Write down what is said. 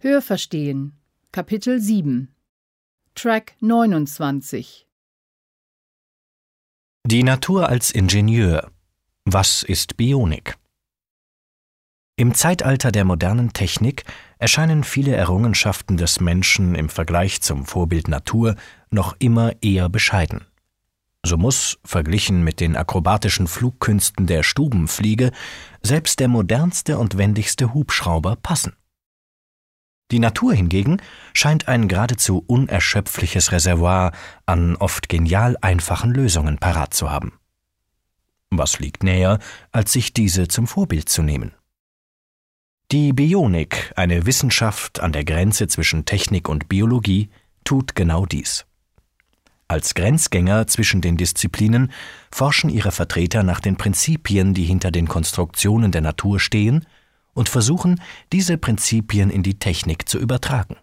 Hörverstehen, Kapitel 7, Track 29. Die Natur als Ingenieur. Was ist Bionik? Im Zeitalter der modernen Technik erscheinen viele Errungenschaften des Menschen im Vergleich zum Vorbild Natur noch immer eher bescheiden. So muss, verglichen mit den akrobatischen Flugkünsten der Stubenfliege, selbst der modernste und wendigste Hubschrauber passen. Die Natur hingegen scheint ein geradezu unerschöpfliches Reservoir an oft genial einfachen Lösungen parat zu haben. Was liegt näher, als sich diese zum Vorbild zu nehmen? Die Bionik, eine Wissenschaft an der Grenze zwischen Technik und Biologie, tut genau dies. Als Grenzgänger zwischen den Disziplinen forschen ihre Vertreter nach den Prinzipien, die hinter den Konstruktionen der Natur stehen, und versuchen, diese Prinzipien in die Technik zu übertragen.